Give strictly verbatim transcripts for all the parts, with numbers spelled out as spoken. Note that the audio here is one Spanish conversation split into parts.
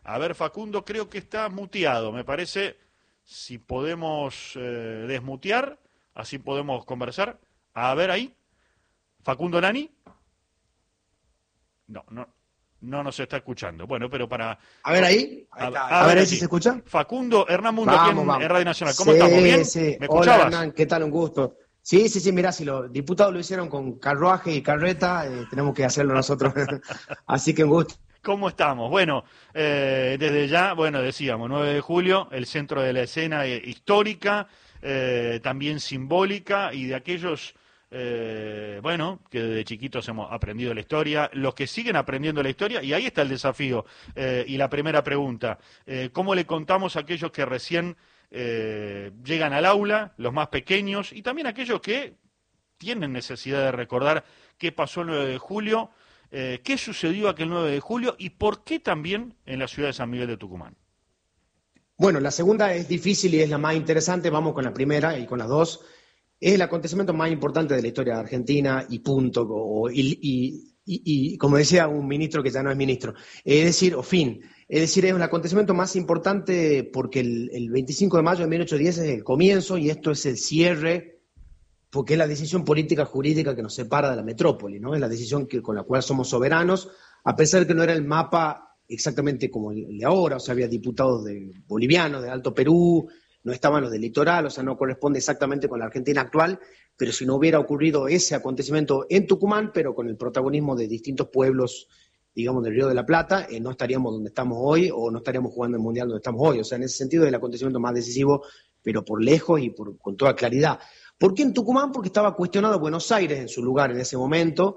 A ver, Facundo, creo que está muteado, me parece, si podemos eh, desmutear, así podemos conversar. A ver ahí, Facundo Nani. No, no, no nos está escuchando. Bueno, pero para... A ver ahí, ahí A, está, a a ver ver si allí. se escucha. Facundo, Hernán Mundo, aquí Vamos, en, vamos. en Radio Nacional. ¿Cómo Sí, estamos? ¿Bien? sí. ¿Me Hola escuchabas? Hernán, ¿qué tal? Un gusto. Sí, sí, sí, mirá, si los diputados lo hicieron con carruaje y carreta, eh, tenemos que hacerlo nosotros. Así que un gusto. ¿Cómo estamos? Bueno, eh, desde ya, bueno, decíamos, nueve de julio, el centro de la escena eh, histórica, eh, también simbólica, y de aquellos, eh, bueno, que desde chiquitos hemos aprendido la historia, los que siguen aprendiendo la historia, y ahí está el desafío. Eh, y la primera pregunta, eh, ¿cómo le contamos a aquellos que recién eh, llegan al aula, los más pequeños, y también aquellos que tienen necesidad de recordar qué pasó el nueve de julio? Eh, ¿Qué sucedió aquel nueve de julio y por qué también en la ciudad de San Miguel de Tucumán? Bueno, la segunda es difícil y es la más interesante. Vamos con la primera y con las dos. Es el acontecimiento más importante de la historia de Argentina y punto. O, y, y, y, y como decía un ministro que ya no es ministro, es decir, o fin. Es decir, es el acontecimiento más importante porque el, el veinticinco de mayo de mil ochocientos diez es el comienzo y esto es el cierre, porque es la decisión política jurídica que nos separa de la metrópoli, ¿no? Es la decisión que, con la cual somos soberanos, a pesar de que no era el mapa exactamente como el de ahora, o sea, había diputados de bolivianos, de Alto Perú, no estaban los del litoral, o sea, no corresponde exactamente con la Argentina actual, pero si no hubiera ocurrido ese acontecimiento en Tucumán, pero con el protagonismo de distintos pueblos, digamos, del Río de la Plata, eh, no estaríamos donde estamos hoy, o no estaríamos jugando el Mundial donde estamos hoy, o sea, en ese sentido es el acontecimiento más decisivo, pero por lejos y por, con toda claridad. ¿Por qué en Tucumán? Porque estaba cuestionado Buenos Aires en su lugar en ese momento,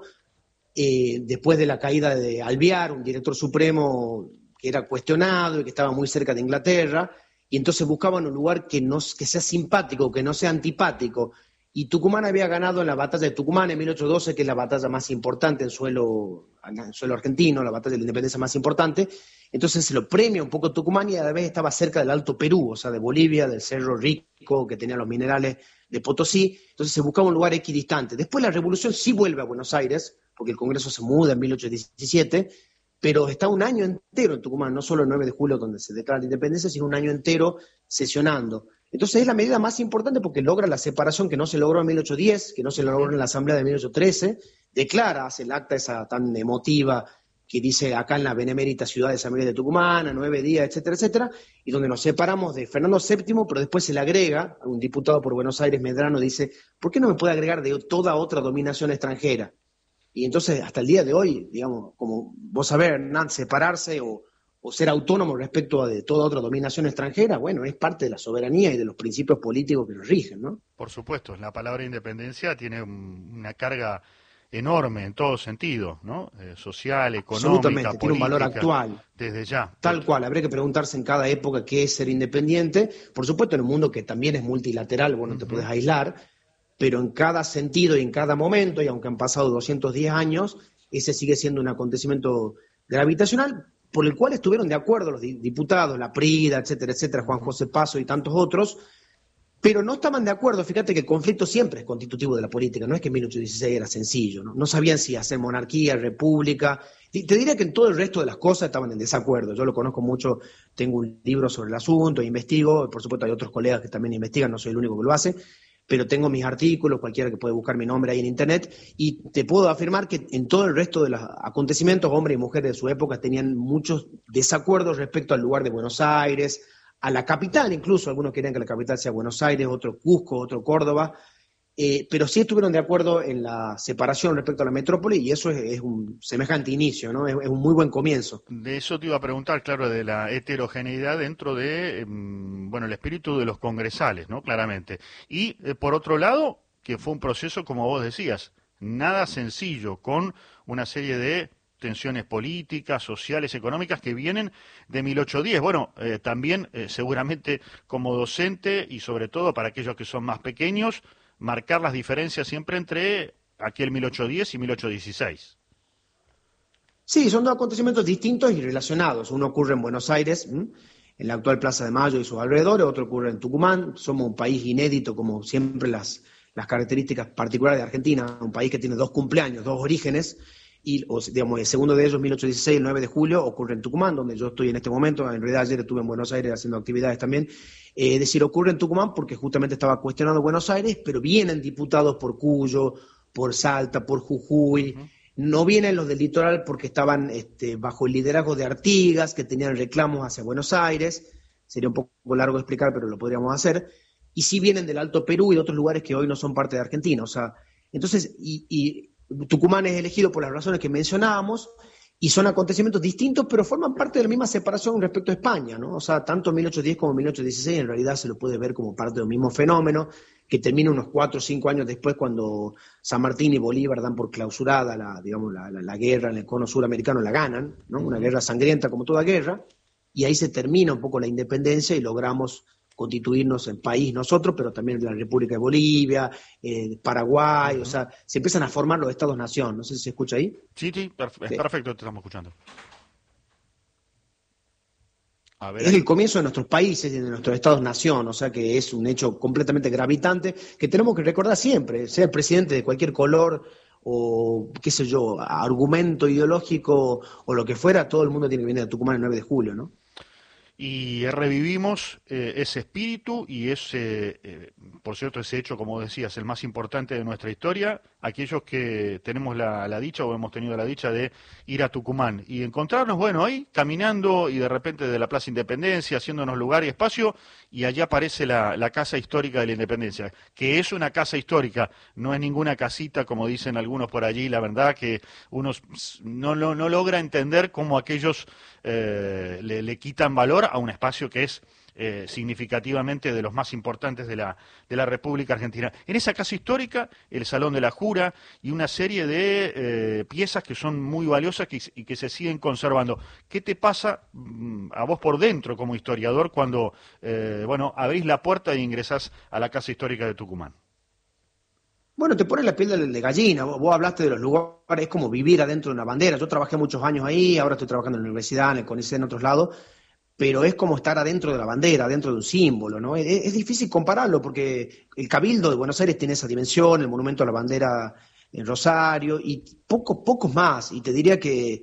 eh, después de la caída de Alvear, un director supremo que era cuestionado y que estaba muy cerca de Inglaterra, y entonces buscaban un lugar que, no, que sea simpático, que no sea antipático. Y Tucumán había ganado en la batalla de Tucumán en mil ochocientos doce, que es la batalla más importante en suelo, en suelo argentino, la batalla de la independencia más importante. Entonces se lo premia un poco Tucumán y a la vez estaba cerca del Alto Perú, o sea, de Bolivia, del Cerro Rico, que tenía los minerales de Potosí. Entonces se buscaba un lugar equidistante. Después la revolución sí vuelve a Buenos Aires, porque el Congreso se muda en mil ochocientos diecisiete, pero está un año entero en Tucumán, no solo el nueve de julio donde se declara la independencia, sino un año entero sesionando. Entonces es la medida más importante porque logra la separación que no se logró en mil ochocientos diez, que no se logró en la Asamblea de mil ochocientos trece, declara, hace el acta esa tan emotiva que dice acá en la benemérita ciudad de San Miguel de Tucumán, a nueve días, etcétera, etcétera, y donde nos separamos de Fernando séptimo, pero después se le agrega, un diputado por Buenos Aires, Medrano, dice, ¿por qué no me puede agregar de toda otra dominación extranjera? Y entonces, hasta el día de hoy, digamos, como vos sabés, Hernán, separarse o, o ser autónomo respecto a de toda otra dominación extranjera, bueno, es parte de la soberanía y de los principios políticos que nos rigen, ¿no? Por supuesto, la palabra independencia tiene un, una carga enorme en todo sentido, ¿no? Eh, social, económica, Absolutamente, tiene un valor política, actual. desde ya. Tal cual, habría que preguntarse en cada época qué es ser independiente. Por supuesto, en un mundo que también es multilateral, vos no uh-huh. te puedes aislar, pero en cada sentido y en cada momento, y aunque han pasado doscientos diez años, ese sigue siendo un acontecimiento gravitacional por el cual estuvieron de acuerdo los diputados, la Prida, etcétera, etcétera, Juan José Paso y tantos otros, pero no estaban de acuerdo. Fíjate que el conflicto siempre es constitutivo de la política, no es que en mil ochocientos dieciséis era sencillo, ¿no? No sabían si hacer monarquía, república. Te diría que en todo el resto de las cosas estaban en desacuerdo. Yo lo conozco mucho, tengo un libro sobre el asunto, investigo, por supuesto hay otros colegas que también investigan, no soy el único que lo hace, pero tengo mis artículos, cualquiera que puede buscar mi nombre ahí en internet, y te puedo afirmar que en todo el resto de los acontecimientos, hombres y mujeres de su época tenían muchos desacuerdos respecto al lugar de Buenos Aires, a la capital incluso, algunos querían que la capital sea Buenos Aires, otro Cusco, otro Córdoba, eh, pero sí estuvieron de acuerdo en la separación respecto a la metrópoli, y eso es, es un semejante inicio, ¿no? Es, es un muy buen comienzo. De eso te iba a preguntar, claro, de la heterogeneidad dentro de, eh, bueno, el espíritu de los congresales, ¿no? Claramente. Y, eh, por otro lado, que fue un proceso, como vos decías, nada sencillo, con una serie de tensiones políticas, sociales, económicas que vienen de mil ochocientos diez. Bueno, eh, también eh, seguramente como docente y sobre todo para aquellos que son más pequeños, marcar las diferencias siempre entre aquel mil ochocientos diez y mil ochocientos dieciséis. Sí, son dos acontecimientos distintos y relacionados. Uno ocurre en Buenos Aires, ¿m? en la actual Plaza de Mayo y sus alrededores, otro ocurre en Tucumán. Somos un país inédito, como siempre las, las características particulares de Argentina, un país que tiene dos cumpleaños, dos orígenes, y o, digamos, el segundo de ellos, mil ochocientos dieciséis, el nueve de julio, ocurre en Tucumán, donde yo estoy en este momento. En realidad ayer estuve en Buenos Aires haciendo actividades también. Eh, es decir, ocurre en Tucumán porque justamente estaba cuestionando Buenos Aires, pero vienen diputados por Cuyo, por Salta, por Jujuy. Uh-huh. No vienen los del litoral porque estaban este, bajo el liderazgo de Artigas, que tenían reclamos hacia Buenos Aires. Sería un poco largo de explicar, pero lo podríamos hacer. Y sí vienen del Alto Perú y de otros lugares que hoy no son parte de Argentina. O sea, entonces, y, y Tucumán es elegido por las razones que mencionábamos, y son acontecimientos distintos, pero forman parte de la misma separación respecto a España, ¿no? O sea, tanto mil ochocientos diez como mil ochocientos dieciséis en realidad se lo puede ver como parte del mismo fenómeno, que termina unos cuatro o cinco años después cuando San Martín y Bolívar dan por clausurada la, digamos, la, la, la guerra en el cono suramericano, la ganan, ¿no? Una guerra sangrienta como toda guerra, y ahí se termina un poco la independencia y logramos constituirnos en país nosotros, pero también la República de Bolivia, eh, Paraguay, uh-huh. O sea, se empiezan a formar los estados-nación. No sé si se escucha ahí. Sí, sí, perf- es sí. Perfecto, te estamos escuchando. A ver, es ahí. El comienzo de nuestros países y de nuestros estados-nación, o sea que es un hecho completamente gravitante que tenemos que recordar siempre, sea el presidente de cualquier color o, qué sé yo, argumento ideológico o lo que fuera, todo el mundo tiene que venir a Tucumán el nueve de julio, ¿no? Y revivimos eh, ese espíritu y ese, eh, por cierto, ese hecho, como decías, el más importante de nuestra historia, aquellos que tenemos la, la dicha o hemos tenido la dicha de ir a Tucumán y encontrarnos, bueno, ahí caminando y de repente de la Plaza Independencia, haciéndonos lugar y espacio, y allá aparece la, la Casa Histórica de la Independencia, que es una casa histórica, no es ninguna casita, como dicen algunos por allí, la verdad que uno no, no, no logra entender cómo aquellos eh, le, le quitan valor a un espacio que es eh, significativamente de los más importantes de la, de la República Argentina. En esa casa histórica, el Salón de la Jura y una serie de eh, piezas que son muy valiosas que, y que se siguen conservando. ¿Qué te pasa mm, a vos por dentro como historiador cuando eh, bueno, abrís la puerta e ingresás a la Casa Histórica de Tucumán? Bueno, te pone la piel de, de gallina. Vos, vos hablaste de los lugares, es como vivir adentro de una bandera. Yo trabajé muchos años ahí, ahora estoy trabajando en la universidad, en el CONICET, en otros lados, pero es como estar adentro de la bandera, dentro de un símbolo, ¿no? Es, es difícil compararlo porque el Cabildo de Buenos Aires tiene esa dimensión, el monumento a la bandera en Rosario, y poco, pocos más. Y te diría que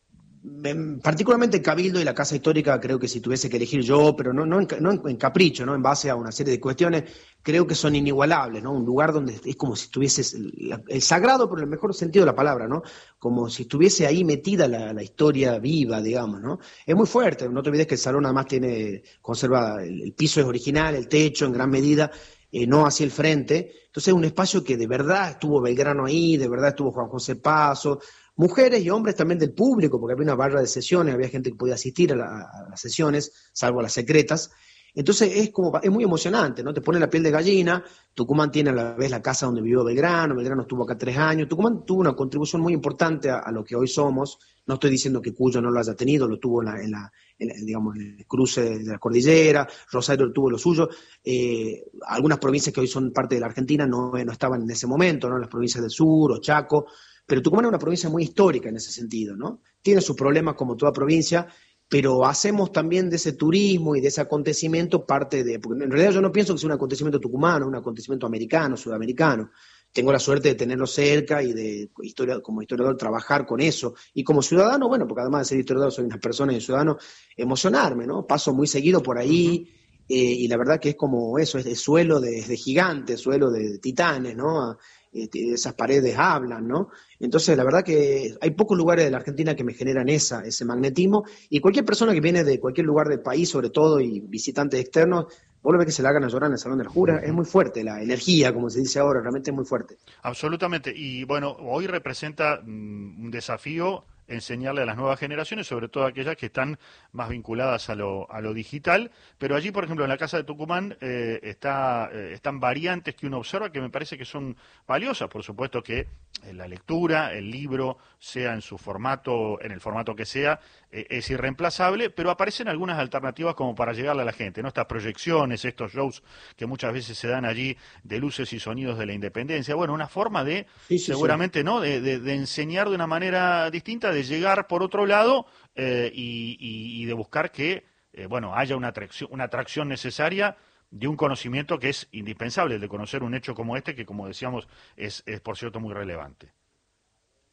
particularmente el Cabildo y la Casa Histórica, creo que si tuviese que elegir yo, pero no, no, en, no en capricho, ¿no? En base a una serie de cuestiones, creo que son inigualables, ¿no? Un lugar donde es como si estuviese el, el sagrado, pero en el mejor sentido de la palabra, ¿no? Como si estuviese ahí metida la, la historia viva, digamos, ¿no? Es muy fuerte, no te olvides que el salón además tiene, conserva, el, el piso es original, el techo en gran medida, eh, no hacia el frente, entonces es un espacio que de verdad estuvo Belgrano ahí, de verdad estuvo Juan José Paso, mujeres y hombres también del público, porque había una barra de sesiones, había gente que podía asistir a, la, a las sesiones, salvo a las secretas. Entonces es como es muy emocionante, ¿no? Te pone la piel de gallina. Tucumán tiene a la vez la casa donde vivió Belgrano, Belgrano estuvo acá tres años. Tucumán tuvo una contribución muy importante a, a lo que hoy somos. No estoy diciendo que Cuyo no lo haya tenido, lo tuvo en la, en la, en la digamos, en el cruce de la cordillera, Rosario tuvo lo suyo. Eh, algunas provincias que hoy son parte de la Argentina no, no estaban en ese momento, ¿no? Las provincias del sur o Chaco. Pero Tucumán es una provincia muy histórica en ese sentido, ¿no? Tiene sus problemas como toda provincia, pero hacemos también de ese turismo y de ese acontecimiento parte de... Porque en realidad yo no pienso que sea un acontecimiento tucumano, un acontecimiento americano, sudamericano. Tengo la suerte de tenerlo cerca y de, historia, como historiador, trabajar con eso. Y como ciudadano, bueno, porque además de ser historiador soy una persona y ciudadano, emocionarme, ¿no? Paso muy seguido por ahí eh, y la verdad que es como eso, es de suelo de, de gigantes, suelo de, de titanes, ¿no? Esas paredes hablan, ¿no? Entonces, la verdad que hay pocos lugares de la Argentina que me generan esa, ese magnetismo, y cualquier persona que viene de cualquier lugar del país, sobre todo, y visitantes externos, vos lo ves que se la hagan a llorar en el Salón de la Jura, es muy fuerte, la energía, como se dice ahora, realmente es muy fuerte. Absolutamente, y bueno, hoy representa mm, un desafío enseñarle a las nuevas generaciones, sobre todo aquellas que están más vinculadas a lo, a lo digital, pero allí, por ejemplo, en la Casa de Tucumán eh, está, eh, están variantes que uno observa que me parece que son valiosas, por supuesto que eh, la lectura, el libro, sea en su formato, en el formato que sea, eh, es irreemplazable, pero aparecen algunas alternativas como para llegarle a la gente, ¿no? Estas proyecciones, estos shows que muchas veces se dan allí de luces y sonidos de la independencia, bueno, una forma de, sí, sí, seguramente, sí. ¿no? De, de, de enseñar de una manera distinta, de llegar por otro lado eh, y, y, y de buscar que eh, bueno, haya una atracción, una atracción necesaria de un conocimiento que es indispensable, el de conocer un hecho como este, que como decíamos es, es por cierto muy relevante.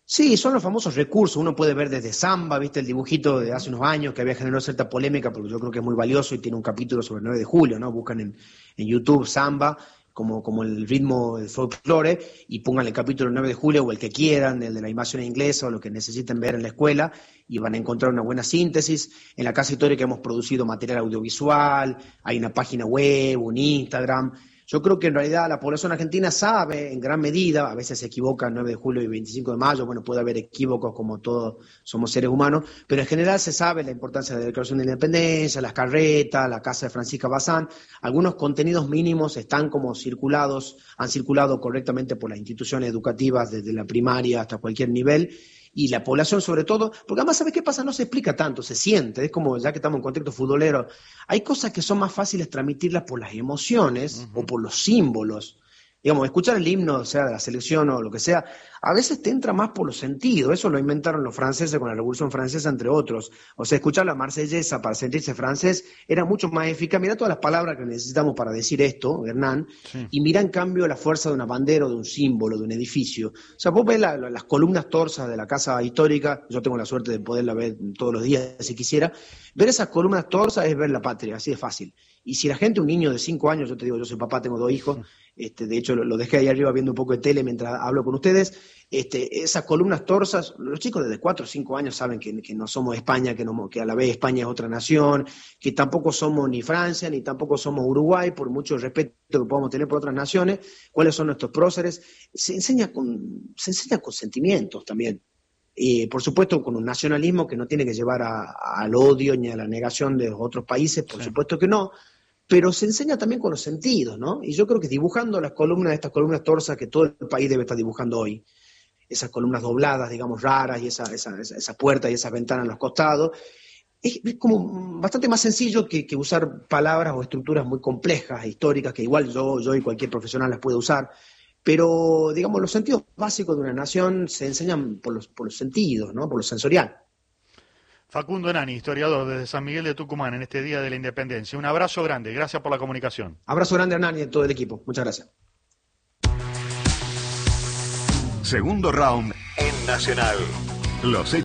Sí, son los famosos recursos. Uno puede ver desde Samba, viste el dibujito de hace unos años que había generado cierta polémica, porque yo creo que es muy valioso y tiene un capítulo sobre el nueve de julio, ¿no? Buscan en, en YouTube Samba como, como el ritmo del folclore y pongan el capítulo nueve de julio o el que quieran, el de la invasión inglesa o lo que necesiten ver en la escuela y van a encontrar una buena síntesis. En la Casa Histórica hemos producido material audiovisual, hay una página web, un Instagram. Yo creo que en realidad la población argentina sabe en gran medida, a veces se equivoca el nueve de julio y veinticinco de mayo, bueno, puede haber equívocos como todos somos seres humanos, pero en general se sabe la importancia de la Declaración de la Independencia, las carretas, la casa de Francisca Bazán, algunos contenidos mínimos están como circulados, han circulado correctamente por las instituciones educativas desde la primaria hasta cualquier nivel, y la población sobre todo, porque además, ¿sabes qué pasa? No se explica tanto, se siente, es como ya que estamos en contexto futbolero, hay cosas que son más fáciles transmitirlas por las emociones uh-huh. o por los símbolos. Digamos, escuchar el himno, sea de la selección o lo que sea, a veces te entra más por los sentidos. Eso lo inventaron los franceses con la Revolución Francesa, entre otros. O sea, escuchar la marsellesa para sentirse francés era mucho más eficaz. Mirá todas las palabras que necesitamos para decir esto, Hernán, sí. y mirá en cambio la fuerza de una bandera o de un símbolo, de un edificio. O sea, vos ves la, la, las columnas torsas de la Casa Histórica, yo tengo la suerte de poderla ver todos los días si quisiera. Ver esas columnas torsas es ver la patria, así de fácil. Y si la gente, un niño de cinco años, yo te digo, yo soy papá, tengo dos hijos, este, de hecho lo, lo dejé ahí arriba viendo un poco de tele mientras hablo con ustedes, este, esas columnas torsas, los chicos desde cuatro o cinco años saben que, que no somos España, que, no, que a la vez España es otra nación, que tampoco somos ni Francia, ni tampoco somos Uruguay, por mucho respeto que podamos tener por otras naciones, cuáles son nuestros próceres, se enseña con, se enseña con sentimientos también. Eh, por supuesto con un nacionalismo que no tiene que llevar a, a, al odio ni a la negación de los otros países, por sí. supuesto que no, pero se enseña también con los sentidos, ¿no? Y yo creo que dibujando las columnas, estas columnas torsas que todo el país debe estar dibujando hoy, esas columnas dobladas, digamos, raras, y esa, esa, esa, esa puerta y esas ventanas a los costados, es, es como bastante más sencillo que, que usar palabras o estructuras muy complejas, históricas, que igual yo, yo y cualquier profesional las puede usar. Pero, digamos, los sentidos básicos de una nación se enseñan por los, por los sentidos, ¿no? Por lo sensorial. Facundo Enani, historiador desde San Miguel de Tucumán en este Día de la Independencia. Un abrazo grande, gracias por la comunicación. Abrazo grande a Hernán y a todo el equipo. Muchas gracias. Segundo round en Nacional. Los